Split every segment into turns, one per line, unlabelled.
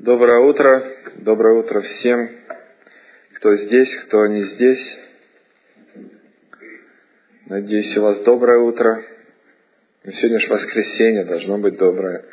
Доброе утро всем, кто здесь, кто не здесь. Надеюсь, у вас доброе утро. Сегодня же воскресенье, должно быть доброе.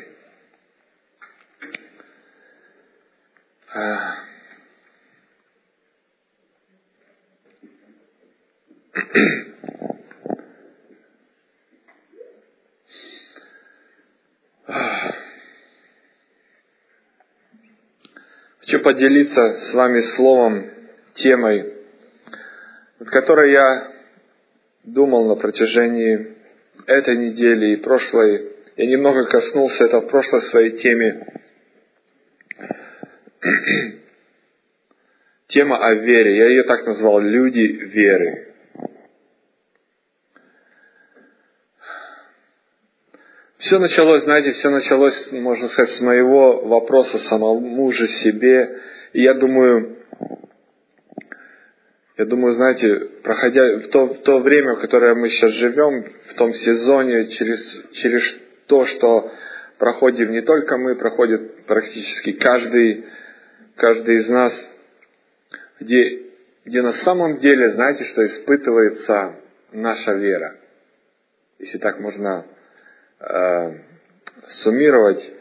Хочу поделиться с вами словом, темой, над которой я думал на протяжении этой недели и прошлой. Я немного коснулся этого в прошлой своей теме. Тема о вере. Я ее так назвал «Люди веры». Все началось, можно сказать, с моего вопроса самому же себе. И я думаю, проходя в то время, в которое мы сейчас живем, в том сезоне, через то, что проходим не только мы, проходит практически каждый из нас, где на самом деле, знаете, что испытывается наша вера. Если так можно суммировать,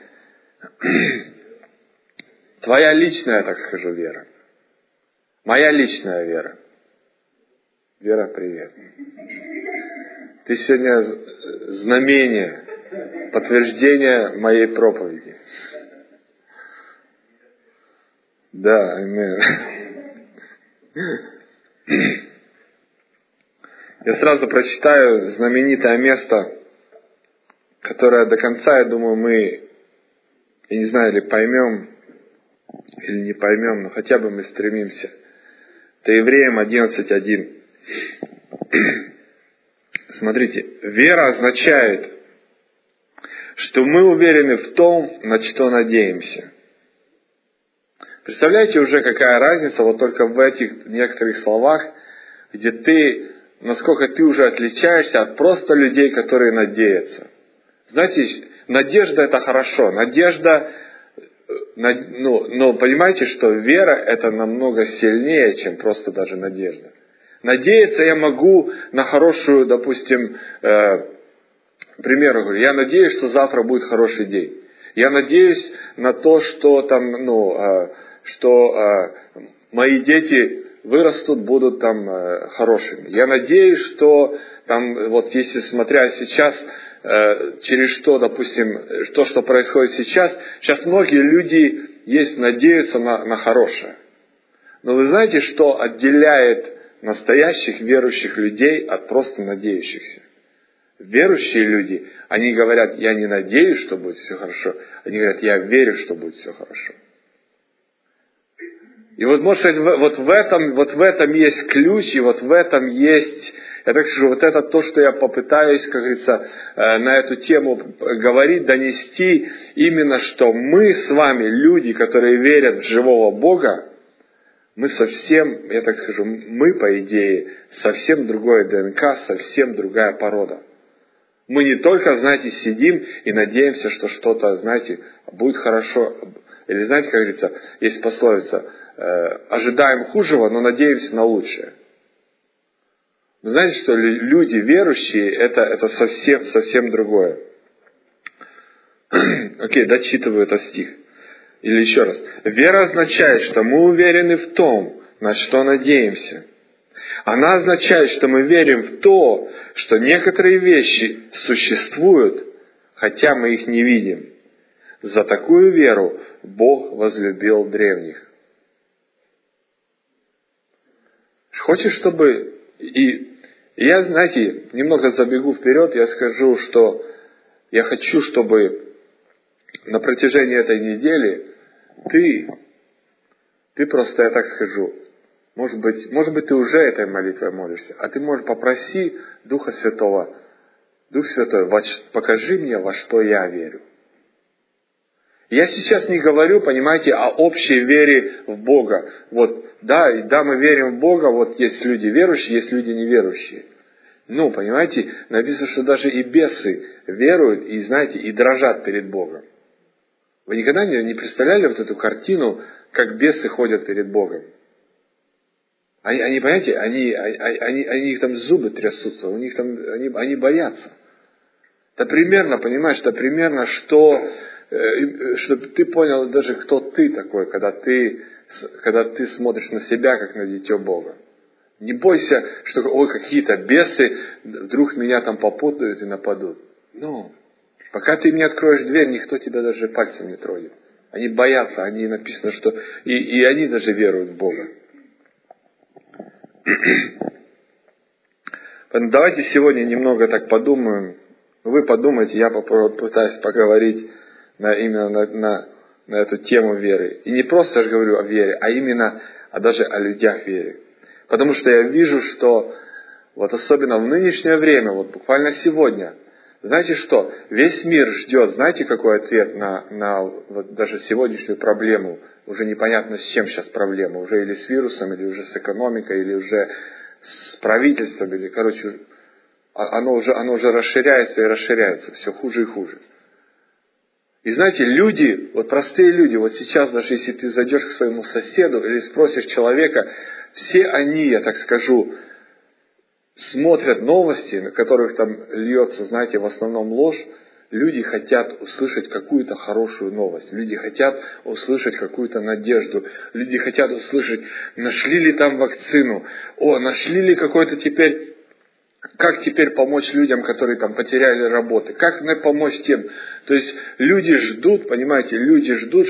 твоя личная, так скажу, вера. Моя личная вера. Вера, привет. Ты сегодня знамение, подтверждение моей проповеди. Да, аминь. Я сразу прочитаю знаменитое место, которое до конца, я думаю, мы, я не знаю, или поймем, или не поймем, но хотя бы мы стремимся. Это Евреям 11:1. Смотрите, вера означает, что мы уверены в том, на что надеемся. Представляете уже, какая разница вот только в этих некоторых словах, где насколько ты уже отличаешься от просто людей, которые надеются. Знаете, надежда — это хорошо. Надежда, но понимаете, что вера — это намного сильнее, чем просто даже надежда. Надеяться я могу на хорошую, допустим, примеру говорю, я надеюсь, что завтра будет хороший день. Я надеюсь на то, что мои дети вырастут, будут хорошими. Я надеюсь, что если смотря сейчас, через что, допустим, то, что происходит сейчас многие люди надеются на хорошее. Но вы знаете, что отделяет настоящих верующих людей от просто надеющихся? Верующие люди, они говорят, я не надеюсь, что будет все хорошо. Они говорят, я верю, что будет все хорошо. И может быть, в этом есть ключ, и в этом есть, я так скажу, это то, что я попытаюсь, как говорится, на эту тему говорить, донести, именно что мы с вами, люди, которые верят в живого Бога, мы совсем, я так скажу, мы, по идее, совсем другое ДНК, совсем другая порода. Мы не только, сидим и надеемся, что что-то, будет хорошо. Или, как говорится, есть пословица, ожидаем худшего, но надеемся на лучшее. Вы знаете, что люди верующие, это совсем другое. Окей, дочитываю этот стих. Или еще раз. Вера означает, что мы уверены в том, на что надеемся. Она означает, что мы верим в то, что некоторые вещи существуют, хотя мы их не видим. За такую веру Бог возлюбил древних. Хочешь, чтобы... И я, немного забегу вперед, я скажу, что я хочу, чтобы на протяжении этой недели ты просто, я так скажу, может быть, ты уже этой молитвой молишься, а ты можешь попроси Духа Святого, Дух Святой, покажи мне, во что я верю. Я сейчас не говорю, понимаете, о общей вере в Бога. Да, мы верим в Бога, есть люди верующие, есть люди неверующие. Понимаете, написано, что даже и бесы веруют и дрожат перед Богом. Вы никогда не представляли вот эту картину, как бесы ходят перед Богом? Они понимаете, они их там зубы трясутся, у них там, они боятся. Это примерно, понимаешь, это примерно, чтобы ты понял даже, кто ты такой, когда ты смотришь на себя, как на дитё Бога. Не бойся, что какие-то бесы вдруг меня там попутают и нападут. Ну, пока ты не откроешь дверь, никто тебя даже пальцем не тронет. Они боятся, они написано, что и они даже веруют в Бога. Поэтому давайте сегодня немного так подумаем. Вы подумайте, я попытаюсь поговорить именно на эту тему веры. И не просто же говорю о вере, а даже о людях веры. Потому что я вижу, что вот особенно в нынешнее время, вот буквально сегодня, знаете что, весь мир ждет, знаете, какой ответ на вот даже сегодняшнюю проблему? Уже непонятно, с чем сейчас проблема. Уже или с вирусом, или уже с экономикой, или уже с правительством, или, короче, оно уже расширяется и расширяется, все хуже и хуже. И знаете, люди, вот простые люди, вот сейчас даже если ты зайдешь к своему соседу или спросишь человека, все они, я так скажу, смотрят новости, на которых там льется, знаете, в основном ложь. Люди хотят услышать какую-то хорошую новость. Люди хотят услышать какую-то надежду. Люди хотят услышать, нашли ли там вакцину. Нашли ли какой-то теперь... Как теперь помочь людям, которые там потеряли работы? Как помочь тем? То есть люди ждут, понимаете, люди ждут,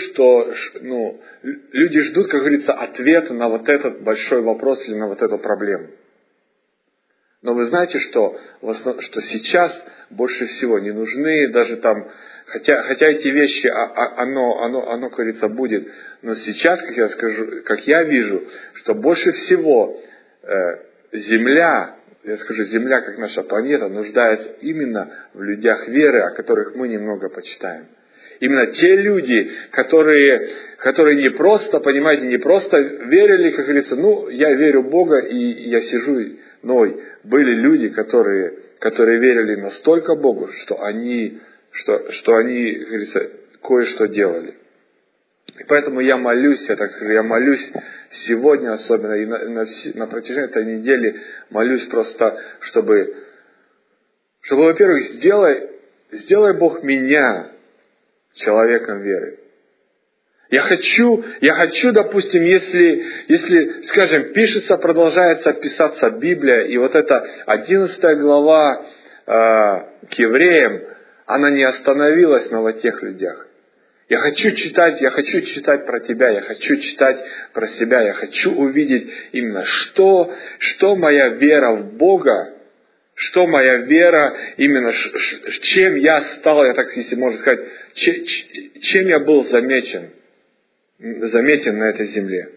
как говорится, ответа на вот этот большой вопрос или на вот эту проблему. Но вы знаете, что сейчас больше всего не нужны даже там, хотя эти вещи, оно, как говорится, будет, но сейчас, как я вижу, что больше всего Земля, как наша планета, нуждается именно в людях веры, о которых мы немного почитаем. Именно те люди, которые не просто, понимаете, не просто верили, как говорится, я верю в Бога и я сижу, но были люди, которые верили настолько Богу, что они, как говорится, кое-что делали. И поэтому я молюсь, я молюсь сегодня особенно, и на протяжении этой недели молюсь просто, чтобы, во-первых, сделай Бог меня человеком веры. Я хочу, допустим, если, скажем, продолжается писаться Библия, и вот эта 11 глава к евреям, она не остановилась на вот тех людях. Я хочу читать про тебя, я хочу читать про себя, я хочу увидеть именно, что моя вера в Бога, что моя вера, именно чем я стал, если можно сказать, чем я был заметен на этой земле.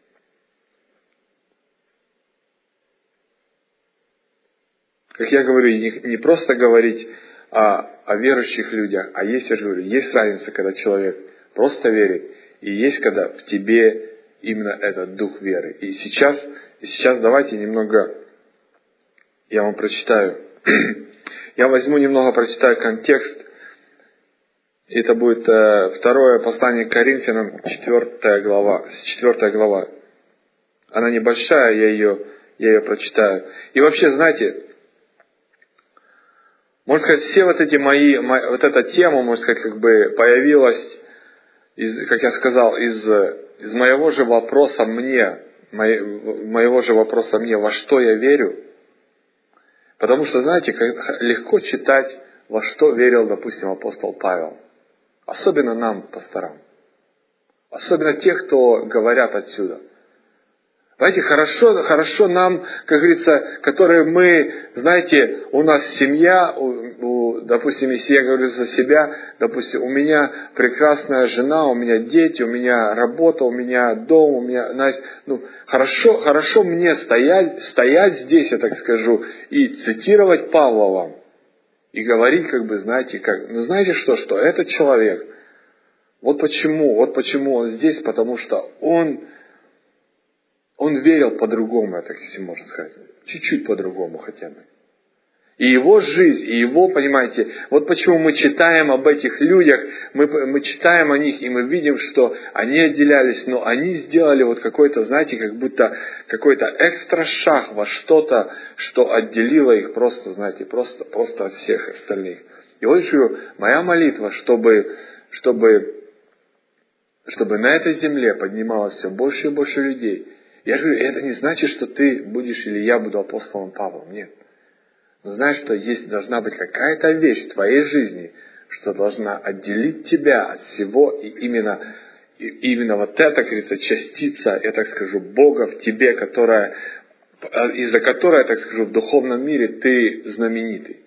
Как я говорю, не просто говорить о верующих людях, а есть, я же говорю, есть разница, когда человек просто верит, и есть, когда в тебе именно этот дух веры. И сейчас давайте немного, я вам прочитаю, я возьму немного, прочитаю контекст. Это будет второе послание к Коринфянам, 4 глава. Она небольшая, я ее прочитаю. И вообще, знаете, можно сказать, все вот эти вот эта тема, можно сказать, как бы появилась, как я сказал, из моего же вопроса мне, во что я верю. Потому что, знаете, легко читать, во что верил, допустим, апостол Павел. Особенно нам, пасторам. Особенно тех, кто говорят отсюда. Знаете, хорошо нам, как говорится, которые мы, знаете, у нас семья, допустим, если я говорю за себя, допустим, у меня прекрасная жена, у меня дети, у меня работа, у меня дом, у меня, знаете, хорошо мне стоять здесь, я так скажу, и цитировать Павла вам. И говорить, как бы, знаете, знаете что этот человек, вот почему он здесь, потому что он верил по-другому, так если можно сказать. Чуть-чуть по-другому хотя бы. И его жизнь, и его, понимаете, вот почему мы читаем об этих людях, мы читаем о них, и мы видим, что они отделялись, но они сделали вот какой-то, знаете, как будто какой-то экстра шаг во что-то, что отделило их просто, знаете, просто от всех остальных. И вот я говорю, моя молитва, чтобы на этой земле поднималось все больше и больше людей. Я говорю, это не значит, что ты будешь или я буду апостолом Павлом, нет. Но знаешь, что должна быть какая-то вещь в твоей жизни, что должна отделить тебя от всего, и именно вот эта, как говорится, частица, я так скажу, Бога в тебе, из-за которой, я так скажу, в духовном мире ты знаменитый.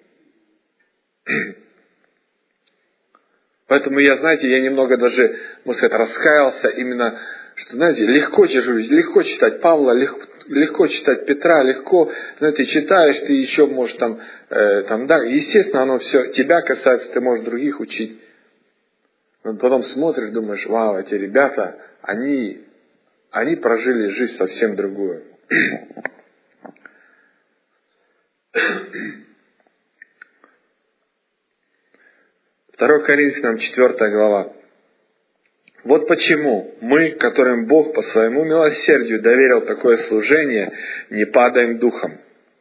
Поэтому я немного даже, можно сказать, раскаялся именно, что, знаете, легко читать Павла, легко читать Петра, легко, знаете, читаешь, ты еще можешь да, естественно, оно все тебя касается, ты можешь других учить. Но потом смотришь, думаешь, вау, эти ребята, они прожили жизнь совсем другую. 2 Коринфянам 4 глава. Вот почему мы, которым Бог по своему милосердию доверил такое служение, не падаем духом.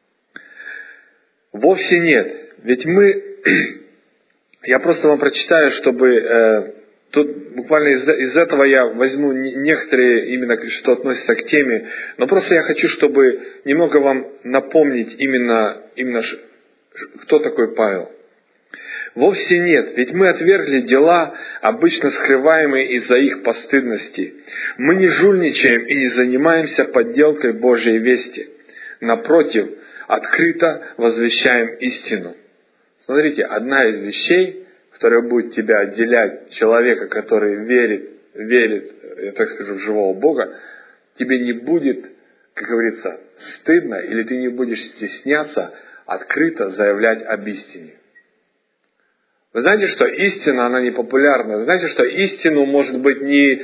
Вовсе нет. Ведь я просто вам прочитаю, чтобы тут буквально из этого я возьму некоторые именно, что относятся к теме, но просто я хочу, чтобы немного вам напомнить именно кто такой Павел. Вовсе нет, ведь мы отвергли дела, обычно скрываемые из-за их постыдности. Мы не жульничаем и не занимаемся подделкой Божьей вести. Напротив, открыто возвещаем истину. Смотрите, одна из вещей, которая будет тебя отделять, человека, который верит, я так скажу, в живого Бога, тебе не будет, как говорится, стыдно, или ты не будешь стесняться открыто заявлять об истине. Вы знаете, что истина, она не популярна. Вы знаете, что истину, может быть, не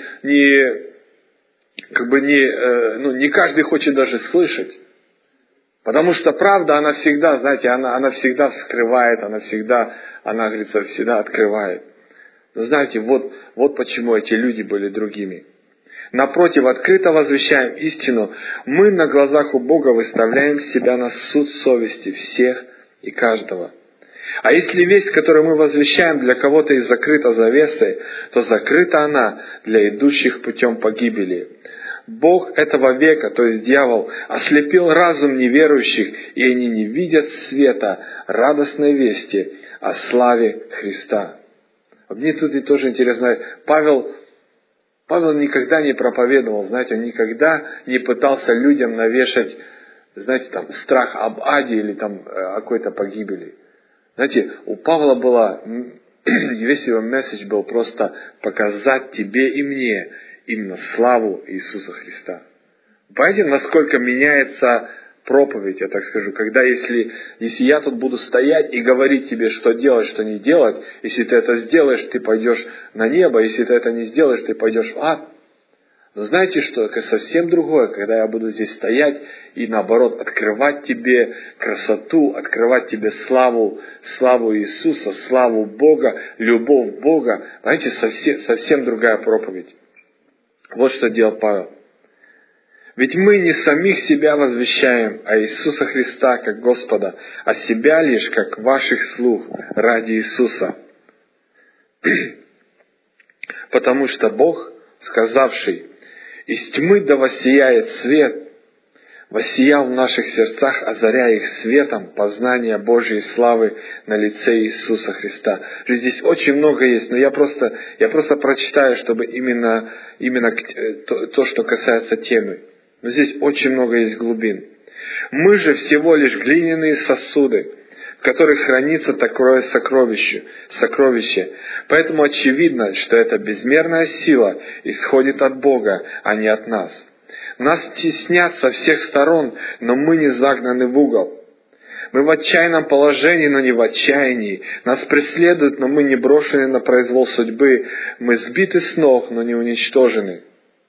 каждый хочет даже слышать. Потому что правда, она всегда, знаете, она всегда вскрывает, она, говорится, всегда открывает. Но знаете, вот почему эти люди были другими. Напротив, открыто возвещаем истину. Мы на глазах у Бога выставляем себя на суд совести всех и каждого. А если весть, которую мы возвещаем, для кого-то и закрыта завесой, то закрыта она для идущих путем погибели. Бог этого века, то есть дьявол, ослепил разум неверующих, и они не видят света радостной вести о славе Христа. Мне тут и тоже интересно, Павел никогда не проповедовал, знаете, он никогда не пытался людям навешать, знаете, там, страх об аде или там о какой-то погибели. Знаете, у Павла весь его месседж был просто показать тебе и мне именно славу Иисуса Христа. Понимаете, насколько меняется проповедь, я так скажу, когда если я тут буду стоять и говорить тебе, что делать, что не делать, если ты это сделаешь, ты пойдешь на небо, если ты это не сделаешь, ты пойдешь в ад. Но знаете что, это совсем другое, когда я буду здесь стоять и наоборот открывать тебе красоту, открывать тебе славу Иисуса, славу Бога, любовь Бога. Знаете, совсем другая проповедь. Вот что делал Павел. Ведь мы не самих себя возвещаем, а Иисуса Христа как Господа, а себя лишь как ваших слуг ради Иисуса. Потому что Бог, сказавший: «Из тьмы да воссияет свет», воссиял в наших сердцах, озаряя их светом познания Божьей славы на лице Иисуса Христа. Здесь очень много есть, но я просто прочитаю, чтобы именно то, что касается темы. Но здесь очень много есть глубин. Мы же всего лишь глиняные сосуды, в которых хранится такое сокровище. Поэтому очевидно, что эта безмерная сила исходит от Бога, а не от нас. Нас теснят со всех сторон, но мы не загнаны в угол. Мы в отчаянном положении, но не в отчаянии. Нас преследуют, но мы не брошены на произвол судьбы. Мы сбиты с ног, но не уничтожены.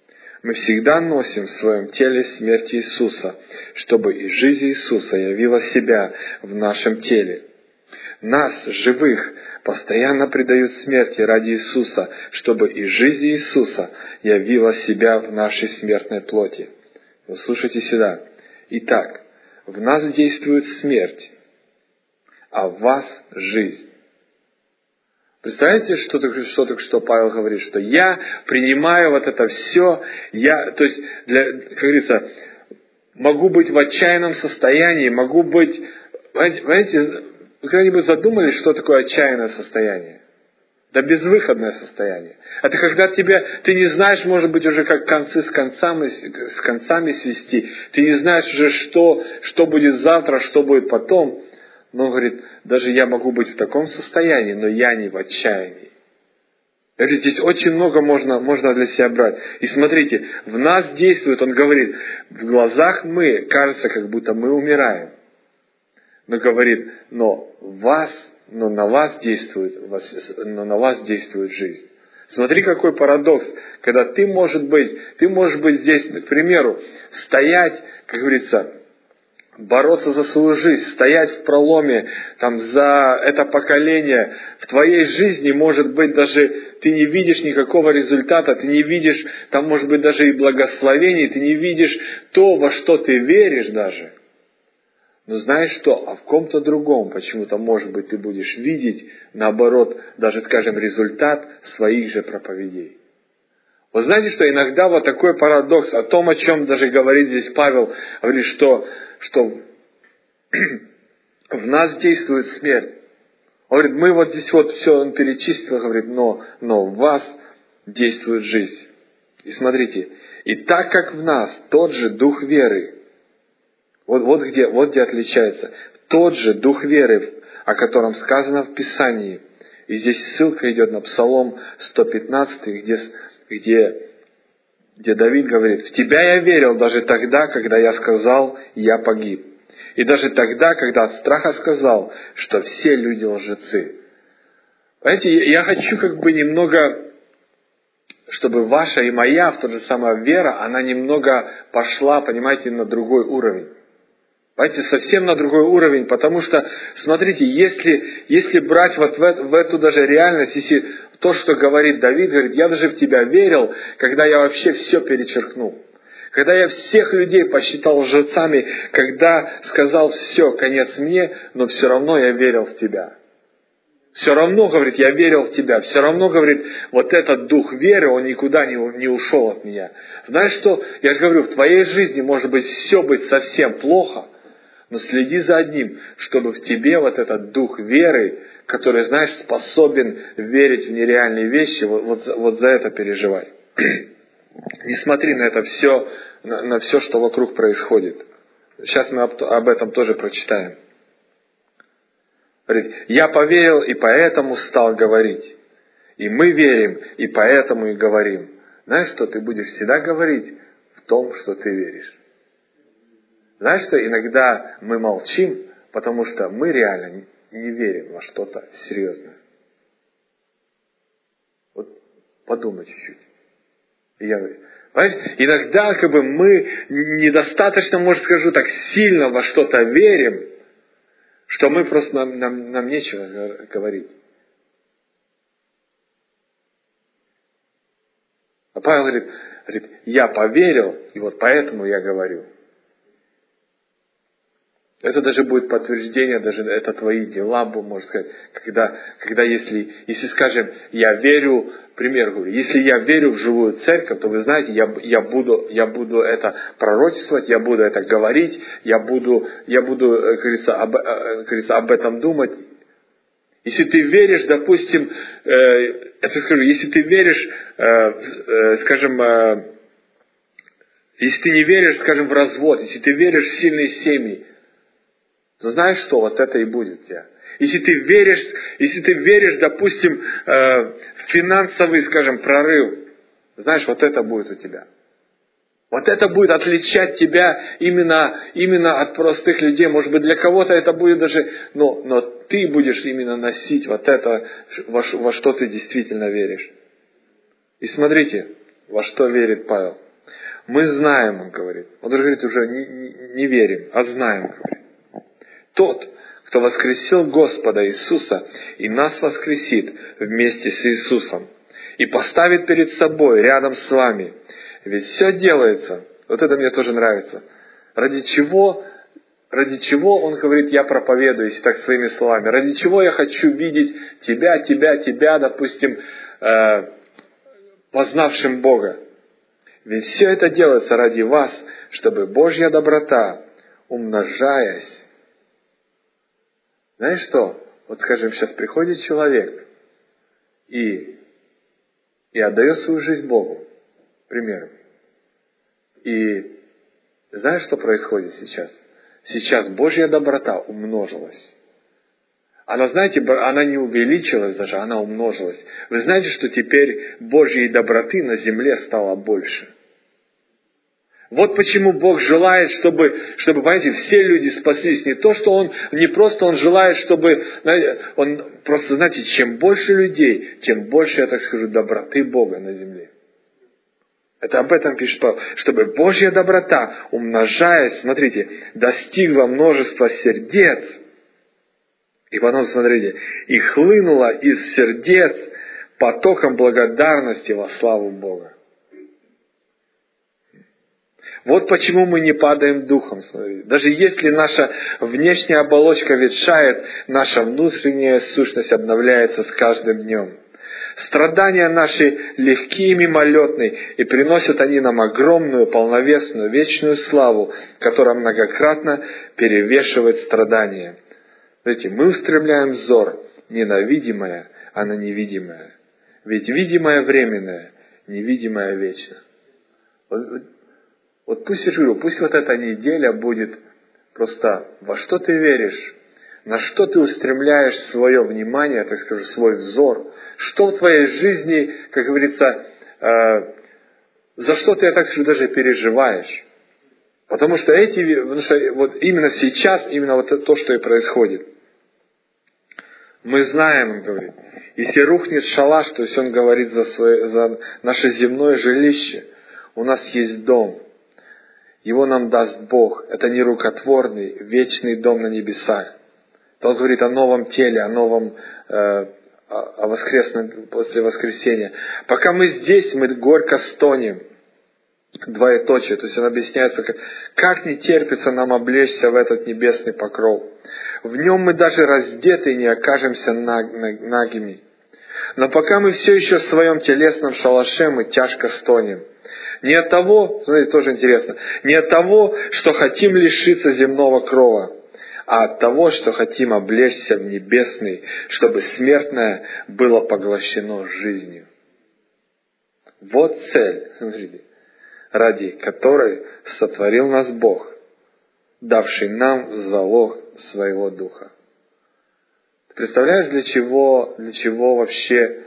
Мы всегда носим в своем теле смерть Иисуса, чтобы и жизнь Иисуса явила себя в нашем теле. Нас, живых, постоянно предают смерти ради Иисуса, чтобы и жизнь Иисуса явила себя в нашей смертной плоти. Вы слушайте сюда. Итак, в нас действует смерть, а в вас жизнь. Представляете, что только что Павел говорит, что я принимаю вот это все, как говорится, могу быть в отчаянном состоянии, могу быть, понимаете, вы когда-нибудь задумались, что такое отчаянное состояние? Да безвыходное состояние. Это когда ты не знаешь, может быть, уже как концы с концами свести. Ты не знаешь уже, что будет завтра, что будет потом. Но, говорит, даже я могу быть в таком состоянии, но я не в отчаянии. Здесь очень много можно для себя брать. И смотрите, в нас действует, он говорит, в глазах кажется, как будто мы умираем. Но говорит, но на вас действует жизнь. Смотри, какой парадокс, когда ты можешь быть здесь, к примеру, стоять, как говорится, бороться за свою жизнь, стоять в проломе за это поколение. В твоей жизни, может быть, даже ты не видишь никакого результата, ты не видишь, там может быть даже и благословений, ты не видишь то, во что ты веришь даже. Но знаешь что? А в ком-то другом почему-то, может быть, ты будешь видеть, наоборот, даже, скажем, результат своих же проповедей. Вы знаете, что иногда вот такой парадокс о том, о чем даже говорит здесь Павел, говорит, что в нас действует смерть. Он говорит, мы вот здесь вот все он перечислил, говорит, но в вас действует жизнь. И смотрите, и так как в нас тот же дух веры, вот где отличается, тот же дух веры, о котором сказано в Писании, и здесь ссылка идет на Псалом 115, где Давид говорит, в Тебя я верил даже тогда, когда я сказал, я погиб. И даже тогда, когда от страха сказал, что все люди лжецы. Знаете, я хочу немного, чтобы ваша и моя, в то же самое вера, она немного пошла, понимаете, на другой уровень. Понимаете, совсем на другой уровень, потому что, смотрите, если брать вот в эту даже реальность, если то, что говорит Давид, говорит, я даже в Тебя верил, когда я вообще все перечеркнул. Когда я всех людей посчитал лжецами, когда сказал, все, конец мне, но все равно я верил в Тебя. Все равно, говорит, я верил в Тебя. Все равно, говорит, вот этот дух веры, он никуда не ушел от меня. Знаешь что? Я же говорю, в твоей жизни может быть все быть совсем плохо, но следи за одним, чтобы в тебе вот этот дух веры, который, знаешь, способен верить в нереальные вещи, вот за это переживай. Не смотри на это все, на все, что вокруг происходит. Сейчас мы об этом тоже прочитаем. Говорит, я поверил и поэтому стал говорить. И мы верим, и поэтому и говорим. Знаешь что, ты будешь всегда говорить в том, что ты веришь. Знаешь что, иногда мы молчим, потому что мы реально не верим во что-то серьезное. Вот подумай чуть-чуть. Понимаете, иногда мы недостаточно, может скажу так, сильно во что-то верим, что мы просто нам нечего говорить. А Павел говорит, я поверил, и вот поэтому я говорю. Это даже будет подтверждение, даже это твои дела, можно сказать, когда если скажем, я верю, пример говорю, если я верю в живую церковь, то вы знаете, я буду это пророчествовать, я буду это говорить, я буду, как говорится, об этом думать. Если ты веришь, допустим, если ты веришь, если ты не веришь, скажем, в развод, если ты веришь в сильные семьи, то знаешь что, вот это и будет у тебя. Если ты веришь, допустим, в финансовый, скажем, прорыв, знаешь, вот это будет у тебя. Вот это будет отличать тебя именно от простых людей. Может быть, для кого-то это будет даже, но ты будешь именно носить вот это, во что ты действительно веришь. И смотрите, во что верит Павел. Мы знаем, он говорит. Он даже говорит, уже не верим, а знаем, говорит. Тот, кто воскресил Господа Иисуса и нас воскресит вместе с Иисусом и поставит перед собой рядом с вами. Ведь все делается, вот это мне тоже нравится. Ради чего он говорит, я проповедую, если так своими словами. Ради чего я хочу видеть тебя, допустим, познавшим Бога. Ведь все это делается ради вас, чтобы Божья доброта, умножаясь. Знаешь что? Вот скажем, сейчас приходит человек и отдает свою жизнь Богу, к примеру. И знаешь, что происходит сейчас? Сейчас Божья доброта умножилась. Она, знаете, она не увеличилась даже, она умножилась. Вы знаете, что теперь Божьей доброты на земле стало больше. Вот почему Бог желает, чтобы, понимаете, все люди спаслись. Не то, что Он желает, чтобы, Он просто, знаете, чем больше людей, тем больше, я так скажу, доброты Бога на земле. Это об этом пишет Павел. Чтобы Божья доброта, умножаясь, смотрите, достигла множества сердец. И потом, смотрите, и хлынула из сердец потоком благодарности во славу Бога. Вот почему мы не падаем духом, смотрите. Даже если наша внешняя оболочка ветшает, наша внутренняя сущность обновляется с каждым днем. Страдания наши легкие и мимолетные, и приносят они нам огромную, полновесную, вечную славу, которая многократно перевешивает страдания. Смотрите, мы устремляем взор не на видимое, а на невидимое. Ведь видимое временное, невидимое вечно. Вот пусть, я говорю, пусть вот эта неделя будет просто во что ты веришь, на что ты устремляешь свое внимание, так скажу, свой взор, что в твоей жизни, как говорится, за что ты, я так скажу, даже переживаешь. Потому что вот именно сейчас, именно вот то, что и происходит. Мы знаем, он говорит, если рухнет шалаш, то есть он говорит за наше земное жилище, у нас есть дом. Его нам даст Бог. Это не рукотворный, вечный дом на небесах. То он говорит о новом теле, о новом, о воскресном, после воскресения. Пока мы здесь, мы горько стонем. Двоеточие. То есть он объясняется, как не терпится нам облечься в этот небесный покров. В нем мы даже раздеты не окажемся нагими. Но пока мы все еще в своем телесном шалаше, мы тяжко стонем. Не от того, смотрите, тоже интересно, не от того, что хотим лишиться земного крова, а от того, что хотим облечься в небесный, чтобы смертное было поглощено жизнью. Вот цель, смотрите, ради которой сотворил нас Бог, давший нам в залог своего Духа. Ты представляешь, для чего вообще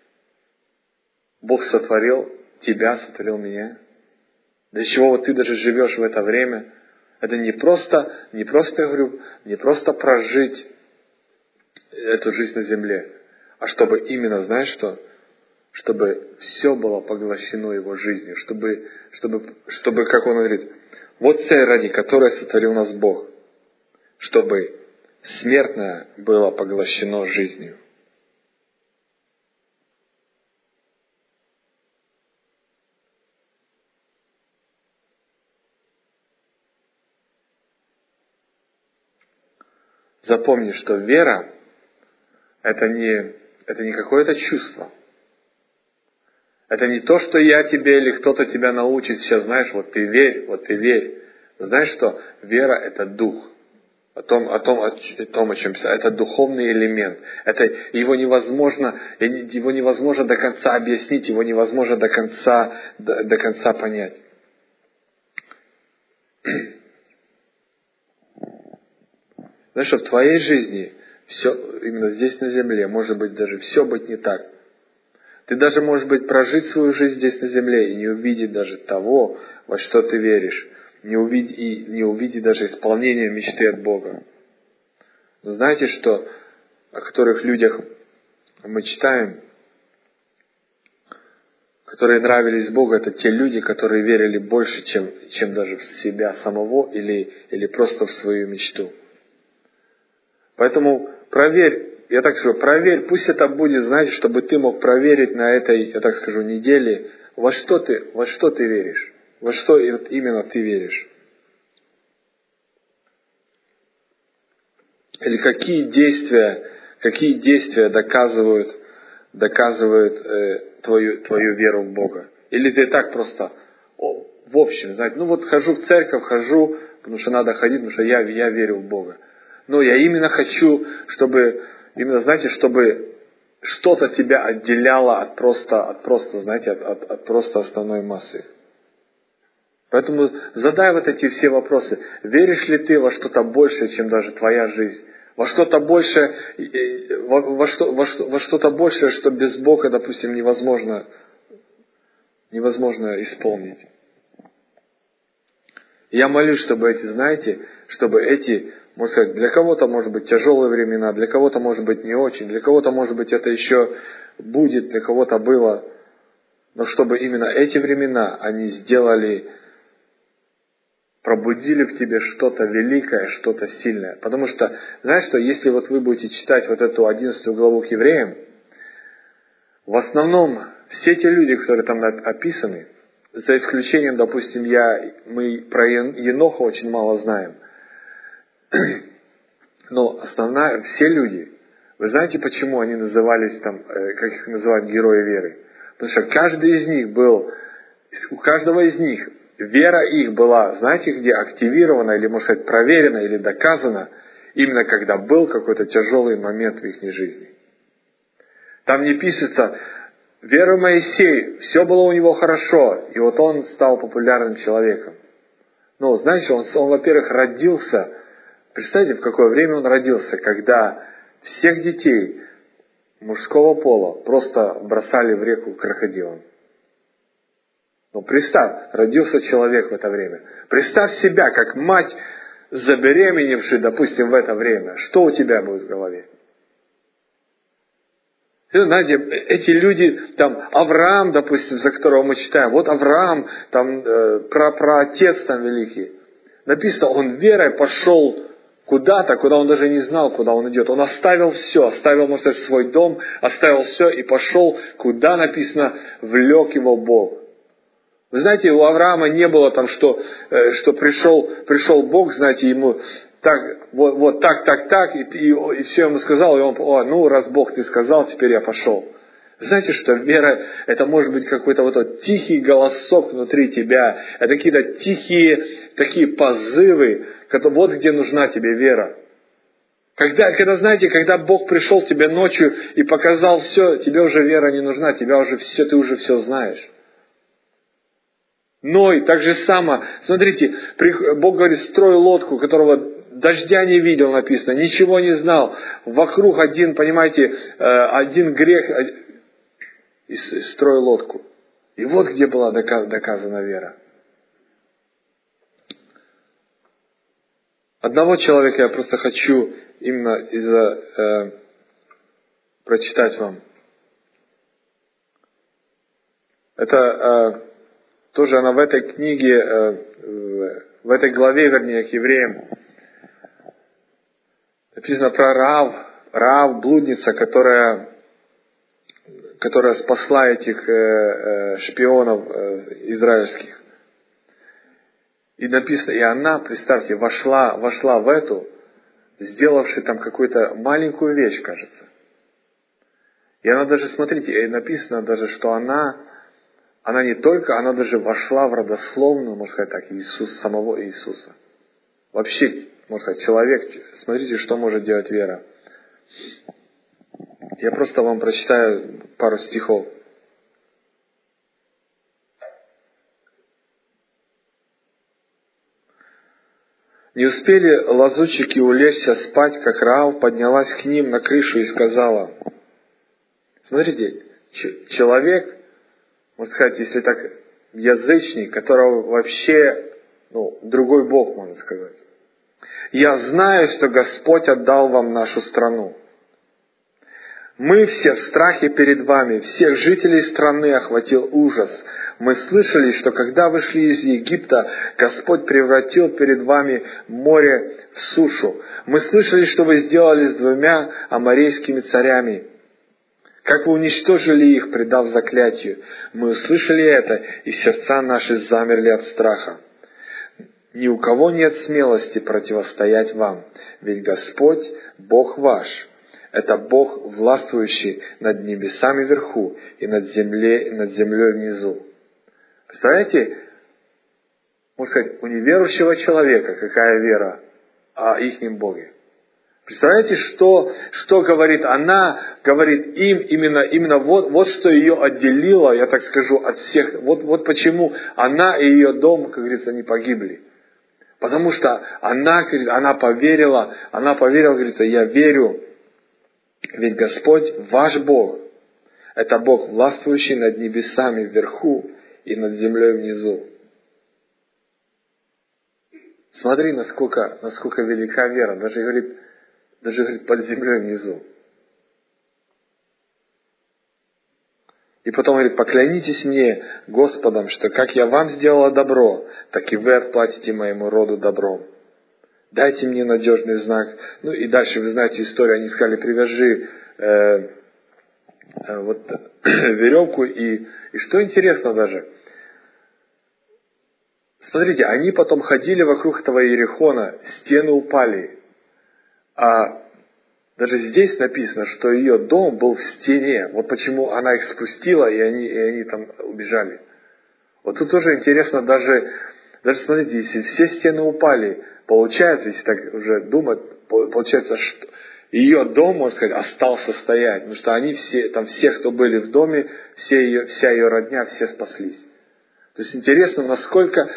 Бог сотворил тебя, сотворил меня? Для чего вот ты даже живешь в это время? Это не просто, я говорю, не просто прожить эту жизнь на земле, а чтобы именно, знаешь что? Чтобы все было поглощено Его жизнью, чтобы, как Он говорит, вот цель, ради которой сотворил нас Бог, чтобы смертное было поглощено жизнью. Запомни, что вера – это не какое-то чувство. Это не то, что я тебе или кто-то тебя научит сейчас, знаешь, вот ты верь. Знаешь что? Вера – это дух. О том, о чем писать. Это духовный элемент. Его невозможно до конца объяснить, его невозможно до конца понять. Знаешь, что в твоей жизни все, именно здесь на земле, может быть, даже все быть не так. Ты даже, может быть, прожить свою жизнь здесь на земле и не увидеть даже того, во что ты веришь. Не увидеть даже исполнения мечты от Бога. Но знаете, что о которых людях мы читаем, которые нравились Богу, это те люди, которые верили больше, чем даже в себя самого или просто в свою мечту. Поэтому проверь, я так скажу, проверь, пусть это будет, знаете, чтобы ты мог проверить на этой, я так скажу, неделе, во что ты веришь, во что именно ты веришь. Или какие действия доказывают твою веру в Бога. Или ты так просто, в общем, знаете, хожу в церковь, потому что надо ходить, потому что я верю в Бога. Но я именно хочу, чтобы что-то тебя отделяло от просто основной массы. Поэтому задай вот эти все вопросы. Веришь ли ты во что-то большее, чем даже твоя жизнь? Во что-то большее, что без Бога, допустим, невозможно исполнить. Я молюсь, чтобы эти, можно сказать, для кого-то может быть тяжелые времена, для кого-то может быть не очень, для кого-то может быть это еще будет, для кого-то было, но чтобы именно эти времена, они пробудили в тебе что-то великое, что-то сильное. Потому что, знаешь что, если вы будете читать эту 11 главу к евреям, в основном все те люди, которые там описаны, за исключением, допустим, мы про Еноха очень мало знаем. Но все люди, вы знаете, почему они назывались как их называют герои веры? Потому что у каждого из них вера их была, знаете, где активирована, или, можно сказать, проверена, или доказана, именно когда был какой-то тяжелый момент в их жизни. Там не пишется, вера Моисей, все было у него хорошо, и он стал популярным человеком. Знаете, он, во-первых, родился, представьте, в какое время он родился, когда всех детей мужского пола просто бросали в реку крокодилам. Представь, родился человек в это время. Представь себя, как мать, забеременевшая, допустим, в это время. Что у тебя будет в голове? Знаете, эти люди, Авраам, допустим, за которого мы читаем, Авраам, праотец великий. Написано, он верой пошел куда-то, куда он даже не знал, куда он идет. Он оставил все, можно сказать, свой дом, оставил все и пошел, куда написано, влек его Бог. Вы знаете, у Авраама не было что пришел Бог, знаете, ему так, и все ему сказал, и он, раз Бог ты сказал, теперь я пошел. Знаете, что вера, это может быть какой-то тихий голосок внутри тебя, это какие-то тихие такие позывы, где нужна тебе вера. Когда Бог пришел тебе ночью и показал все, тебе уже вера не нужна, ты уже все знаешь. Ной, так же само, смотрите, Бог говорит, строй лодку, которого дождя не видел, написано, ничего не знал, вокруг один грех, и строй лодку. И где была доказана вера. Одного человека я просто хочу именно прочитать вам. Это тоже она в этой книге, в этой главе, вернее, к евреям, написано про Раав, блудница, которая спасла этих шпионов израильских. И написано, и она, представьте, вошла в эту, сделавши какую-то маленькую вещь, кажется. И она даже, смотрите, написано даже, что она не только, она даже вошла в родословную, можно сказать так, самого Иисуса. Вообще, можно сказать, человек, смотрите, что может делать вера. Я просто вам прочитаю пару стихов. Не успели лазутчики улечься спать, как Раав поднялась к ним на крышу и сказала, смотрите, человек, можно сказать, если так, язычник, которого вообще, другой Бог, можно сказать. Я знаю, что Господь отдал вам нашу страну. Мы все в страхе перед вами, всех жителей страны охватил ужас. Мы слышали, что когда вышли из Египта, Господь превратил перед вами море в сушу. Мы слышали, что вы сделали с 2 аморейскими царями, как вы уничтожили их, предав заклятию. Мы услышали это, и сердца наши замерли от страха. Ни у кого нет смелости противостоять вам, ведь Господь, Бог ваш, это Бог, властвующий над небесами вверху и над землей внизу. Представляете, можно сказать, у неверующего человека какая вера о ихнем Боге. Представляете, что говорит она, говорит им именно вот что ее отделило, я так скажу, от всех. Вот почему она и ее дом, как говорится, не погибли. Потому что она поверила, говорится, я верю, ведь Господь ваш Бог, это Бог, властвующий над небесами вверху и над землей внизу. Смотри, насколько велика вера, даже говорит, под землей внизу. И потом говорит, поклянитесь мне, Господом, что как я вам сделала добро, так и вы отплатите моему роду добром. Дайте мне надежный знак. Ну и дальше, вы знаете историю, они сказали, привяжи веревку. И что интересно даже, смотрите, они потом ходили вокруг этого Иерихона, стены упали. А даже здесь написано, что ее дом был в стене. Вот почему она их спустила, и они там убежали. Вот тут тоже интересно, даже смотрите, если все стены упали, получается, если так уже думать, получается, что ее дом, можно сказать, остался стоять. Потому что они все, кто были в доме, вся ее родня, все спаслись. То есть интересно, насколько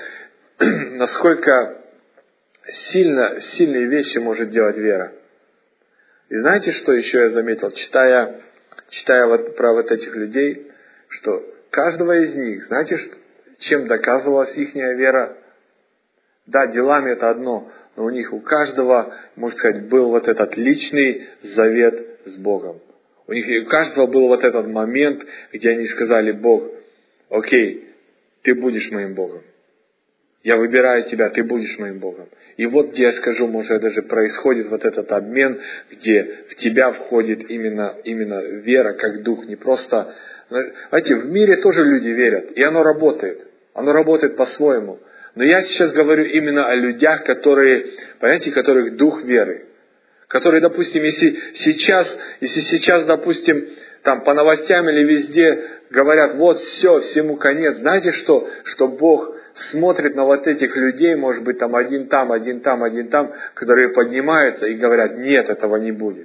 сильные вещи может делать вера. И знаете, что еще я заметил, читая про этих людей, что каждого из них, знаете, чем доказывалась их вера? Да, делами это одно, но у каждого, можно сказать, был этот личный завет с Богом. У каждого был этот момент, где они сказали: Бог, окей, ты будешь моим Богом. Я выбираю тебя, ты будешь моим Богом. И вот где я скажу, может даже происходит этот обмен, где в тебя входит именно вера, как дух, не просто... Знаете, в мире тоже люди верят, и оно работает. Оно работает по-своему. Но я сейчас говорю именно о людях, которых дух веры. Которые, допустим, если сейчас, допустим, там по новостям или везде говорят, вот все, всему конец. Знаете что? Что Бог смотрит на этих людей, может быть, там один там, которые поднимаются и говорят, нет, этого не будет.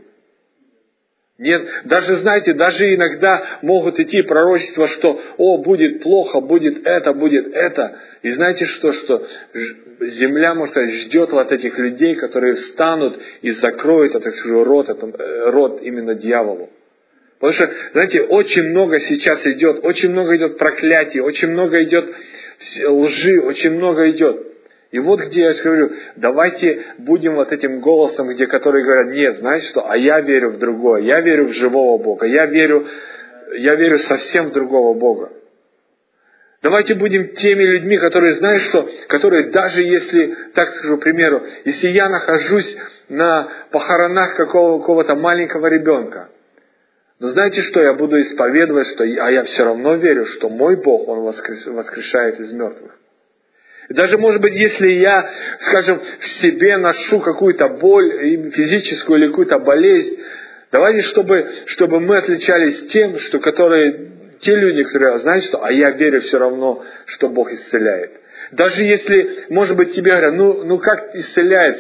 Нет, даже иногда могут идти пророчества, что, будет плохо, будет это. И знаете что земля, может сказать, ждет этих людей, которые встанут и закроют, так скажу, рот именно дьяволу. Потому что, знаете, очень много сейчас идет, очень много идет проклятий, очень много идет лжи, очень много идет. И вот где я говорю, давайте будем этим голосом, которые говорят, нет, знаете что, а я верю в другое, я верю в живого Бога, я верю совсем в другого Бога. Давайте будем теми людьми, которые даже если, так скажу, к примеру, если я нахожусь на похоронах какого-то маленького ребенка, но знаете что, я буду исповедовать, а я все равно верю, что мой Бог, Он воскрешает из мертвых. И даже, может быть, если я, скажем, в себе ношу какую-то боль, физическую или какую-то болезнь, давайте, чтобы мы отличались тем, те люди, которые знают, что, а я верю все равно, что Бог исцеляет. Даже если, может быть, тебе говорят, ну как исцеляет,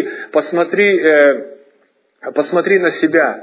посмотри на себя.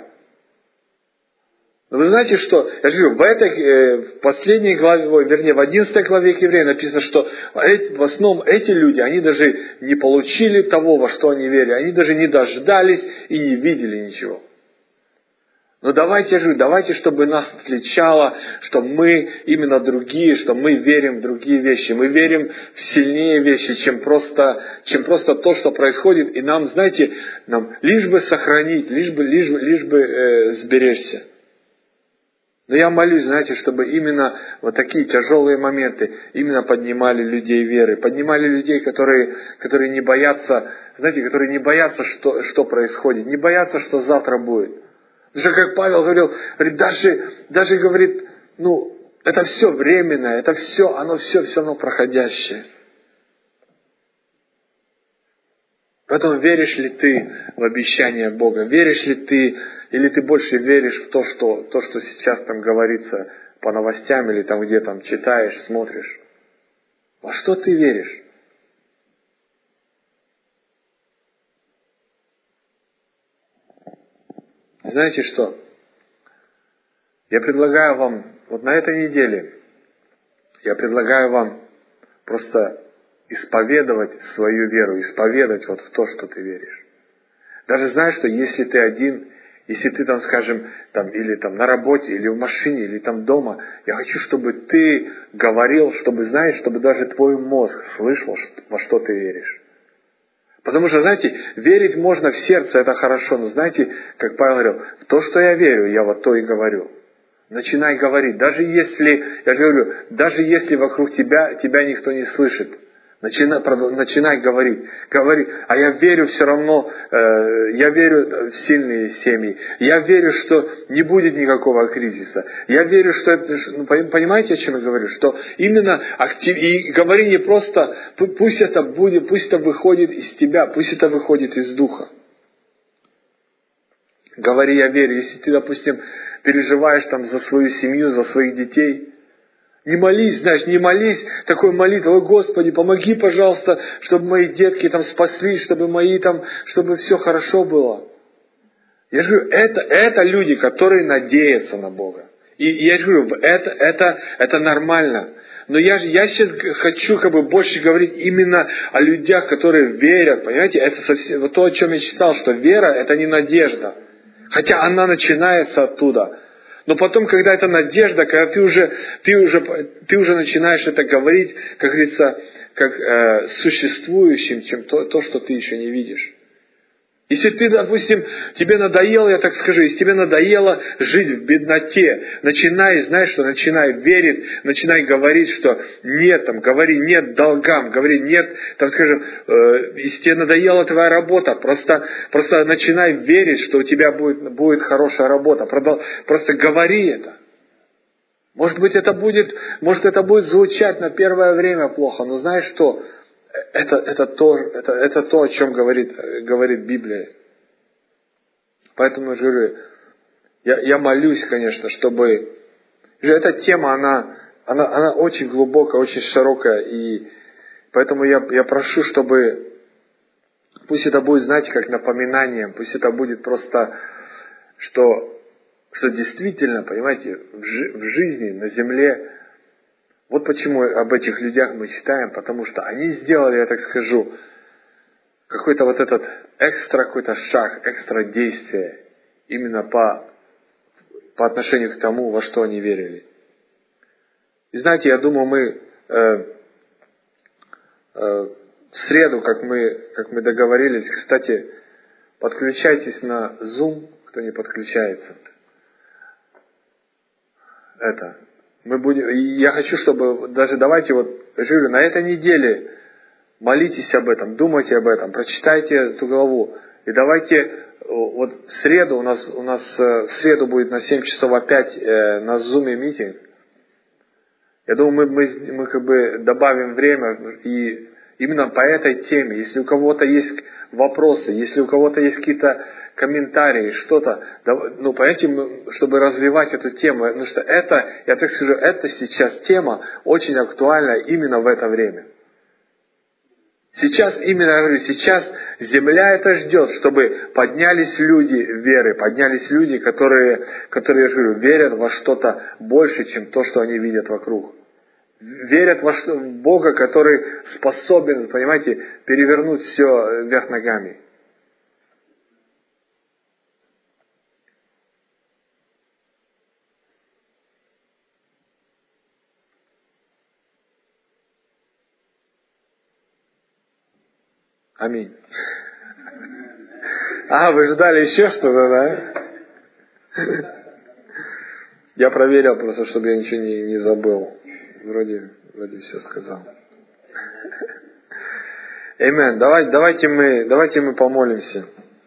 Но вы знаете что? Я же говорю, в последней главе, в 11 главе к Евреям написано, что в основном эти люди, они даже не получили того, во что они верили. Они даже не дождались и не видели ничего. Но давайте, чтобы нас отличало, что мы именно другие, что мы верим в другие вещи. Мы верим в сильнее вещи, чем просто то, что происходит. И нам, знаете, лишь бы сохранить, лишь бы сберечься. Но я молюсь, знаете, чтобы именно вот такие тяжелые моменты именно поднимали людей веры, поднимали людей, которые не боятся, знаете, которые не боятся, что происходит, не боятся, что завтра будет. Потому что, как Павел говорил, даже говорит, это все временно, это все, оно все равно проходящее. Поэтому веришь ли ты в обещание Бога? Веришь ли ты, или ты больше веришь в то, что сейчас там говорится по новостям, или там где там читаешь, смотришь? Во что ты веришь? Знаете что? Я предлагаю вам, вот на этой неделе, я предлагаю вам просто исповедовать свою веру, исповедать вот в то, что ты веришь. Даже знаешь, что если ты один, если ты там, скажем, там, или там на работе, или в машине, или там дома, я хочу, чтобы ты говорил, чтобы даже твой мозг слышал, во что ты веришь. Потому что, знаете, верить можно в сердце, это хорошо, но знаете, как Павел говорил, в то, что я верю, я вот то и говорю. Начинай говорить, даже если вокруг тебя никто не слышит. Начинай говорить. Говори. А я верю все равно, я верю в сильные семьи. Я верю, что не будет никакого кризиса. Я верю, что это... Понимаете, о чем я говорю? Что именно и говори не просто, пусть это выходит из тебя, пусть это выходит из духа. Говори, я верю. Если ты, допустим, переживаешь там за свою семью, за своих детей, не молись, не молись такой молитвой: «О, Господи, помоги, пожалуйста, чтобы мои детки там спаслись, чтобы все хорошо было». Я же говорю, это люди, которые надеются на Бога. И я же говорю, это нормально. Но я сейчас хочу больше говорить именно о людях, которые верят. Понимаете, это совсем вот то, о чем я читал, что вера — это не надежда. Хотя она начинается оттуда. Но потом, когда это надежда, когда ты уже начинаешь это говорить, как говорится, как существующим, чем то, что ты еще не видишь. Если ты, допустим, тебе надоело, я так скажу, если тебе надоело жить в бедноте, начинай верить, начинай говорить, что нет, говори нет долгам, говори нет, если тебе надоела твоя работа, просто начинай верить, что у тебя будет хорошая работа, просто говори это. Может быть, это будет звучать на первое время плохо, но знаешь что? Это то, о чем говорит Библия. Поэтому я говорю, я молюсь, конечно, чтобы... Эта тема, она очень глубокая, очень широкая, и поэтому я прошу, чтобы... Пусть это будет, знаете, как напоминанием, пусть это будет просто, что действительно, понимаете, в жизни, на земле... Вот почему об этих людях мы читаем, потому что они сделали, я так скажу, какой-то вот этот какой-то шаг, экстра действие, именно по отношению к тому, во что они верили. И знаете, я думаю, мы в среду, как мы договорились, кстати, подключайтесь на Zoom, кто не подключается. Я хочу, чтобы давайте на этой неделе молитесь об этом, думайте об этом, прочитайте эту главу. И давайте в среду, у нас в среду будет на 7 часов опять на Zoom митинг. Я думаю, мы добавим время и именно по этой теме. Если у кого-то есть вопросы, если у кого-то есть какие-то комментарии, что-то, понимаете, чтобы развивать эту тему, потому что я так скажу, это сейчас тема очень актуальна именно в это время. Сейчас земля это ждет, чтобы поднялись люди веры, поднялись люди, которые, я говорю, верят во что-то больше, чем то, что они видят вокруг. Верят в Бога, который способен, понимаете, перевернуть все вверх ногами. Аминь. Вы ждали еще что-то, да? Я проверил просто, чтобы я ничего не забыл. Вроде все сказал. Аминь. Давайте мы помолимся.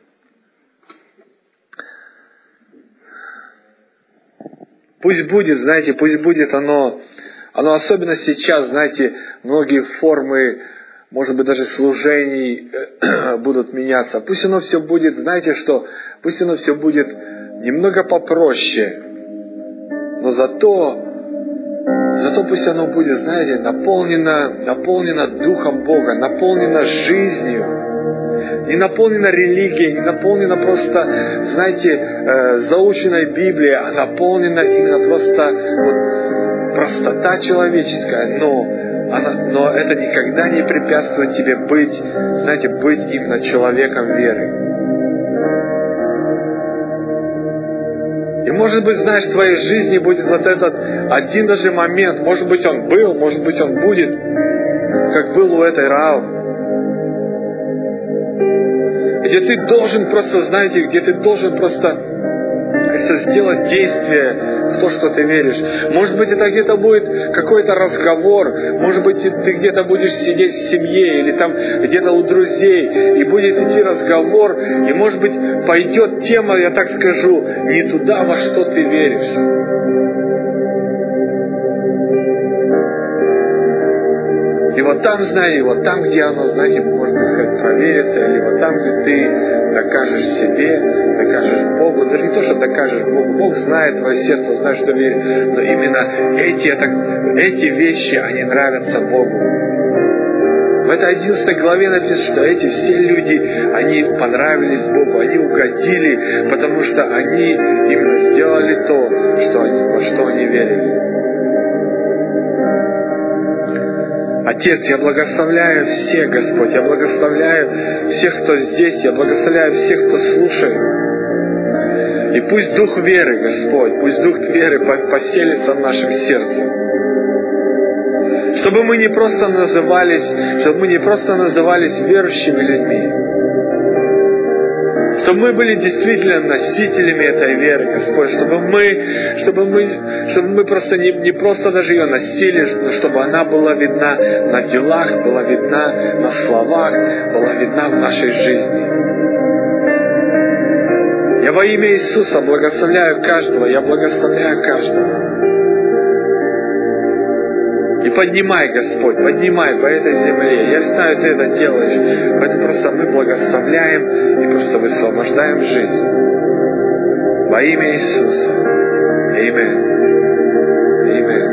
Пусть будет оно особенно сейчас, знаете, многие формы, может быть, даже служений будут меняться. Пусть оно все будет, знаете что, пусть оно все будет немного попроще, но зато пусть оно будет, знаете, наполнено Духом Бога, наполнено жизнью, не наполнено религией, не наполнено просто, знаете, заученной Библией, а наполнено именно просто простота человеческая, но это никогда не препятствует тебе быть именно человеком веры. И может быть, знаешь, в твоей жизни будет вот этот один даже момент, может быть, он был, может быть, он будет, как был у этой Раав, где ты должен просто сделать действие в то, что ты веришь. Может быть, это где-то будет какой-то разговор, может быть, ты где-то будешь сидеть в семье или там где-то у друзей, и будет идти разговор, и, может быть, пойдет тема, я так скажу, не туда, во что ты веришь. И вот там, где оно, знаете, можно сказать, проверится, или вот там, где ты докажешь себе, докажешь Богу, даже не то, что докажешь Богу, Бог знает твое сердце, знает, что верит, но именно эти вещи, они нравятся Богу. В этой 11 главе написано, что эти все люди, они понравились Богу, они угодили, потому что они именно сделали то, во что они верили. Отец, я благословляю всех, Господь, я благословляю всех, кто здесь, я благословляю всех, кто слушает. И пусть Дух веры, Господь, пусть Дух веры поселится в нашем сердце. Чтобы мы не просто назывались верующими людьми, чтобы мы были действительно носителями этой веры, Господь, чтобы мы просто не просто даже ее носили, но чтобы она была видна на делах, была видна на словах, была видна в нашей жизни. Я во имя Иисуса благословляю каждого, я благословляю каждого. И поднимай, Господь, поднимай по этой земле. Я знаю, Ты это делаешь. Поэтому просто мы благословляем и просто высвобождаем жизнь. Во имя Иисуса. Аминь. Аминь.